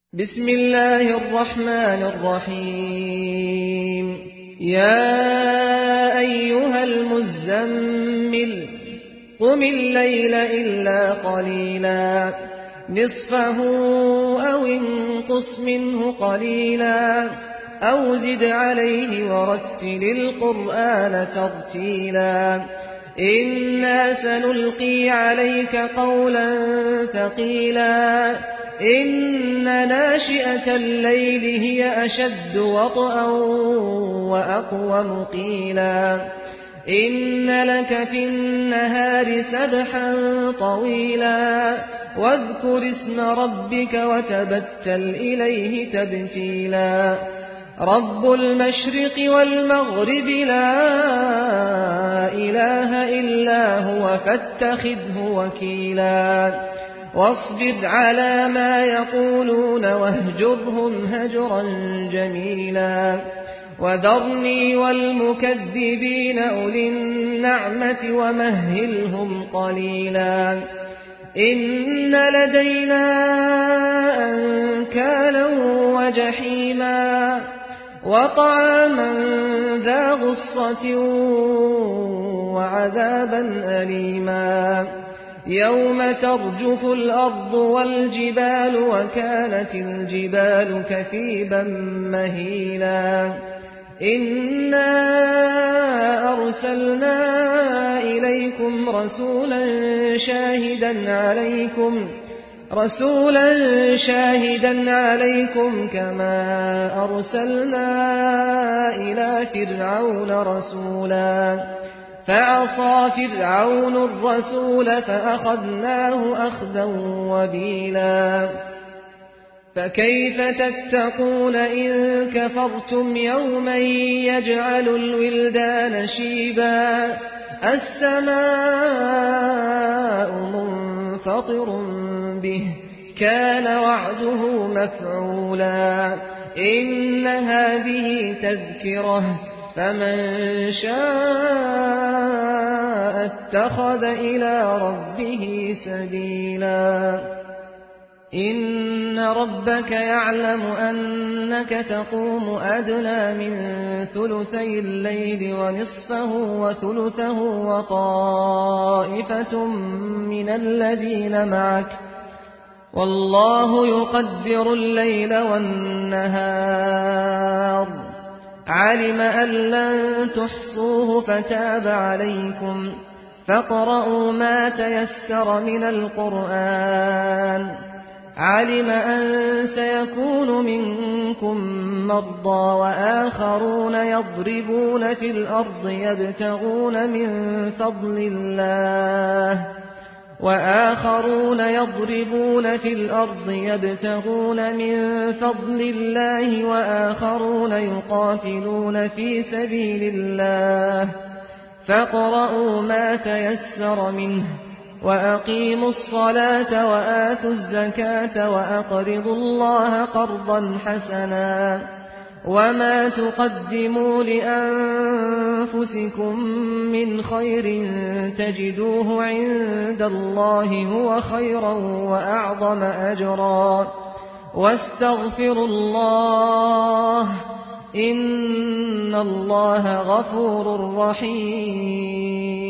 بسم الله الرحمن الرحيم يا أيها المزمل قم الليل إلا قليلا نصفه أو انقص منه قليلا أو زد عليه ورتل القرآن ترتيلا إنا سنلقي عليك قولا ثقيلا إن ناشئة الليل هي أشد وطئا وأقوم قيلا إن لك في النهار سبحا طويلا واذكر اسم ربك وتبتل إليه تبتيلا رب المشرق والمغرب لا إله إلا هو فاتخذه وكيلا واصبر على ما يقولون واهجرهم هجرا جميلا وذرني والمكذبين أولي النعمة ومهلهم قليلا إن لدينا أنكالا وجحيما وطعاما ذا غصة وعذابا أليما يوم ترجف الأرض والجبال وكانت الجبال كثيبا مهيلا إنا أرسلنا إليكم رسولا شاهدا عليكم كما أرسلنا إلى فرعون رسولا فعصى فرعون الرسول فأخذناه أخذا وبيلا فكيف تتقون إن كفرتم يوما يجعل الولدان شيبا السماء منفطر به كان وعده مفعولا إن هذه تذكرة فمن شاء اتخذ إلى ربه سبيلا إن ربك يعلم أنك تقوم أدنى من ثلثي الليل ونصفه وثلثه وطائفة من الذين معك والله يقدر الليل والنهار علم أن لن تحصوه فتاب عليكم فاقرؤوا ما تيسر من القرآن علم أن سيكون منكم مرضى وآخرون يضربون في الأرض يبتغون من فضل الله وآخرون يقاتلون في سبيل الله فاقرؤوا ما تيسر منه وأقيموا الصلاة وآتوا الزكاة وأقرضوا الله قرضا حسنا وما تقدموا لأنفسكم من خير تجدوه عند الله هو خيرا وأعظم أجرا واستغفروا الله إن الله غفور رحيم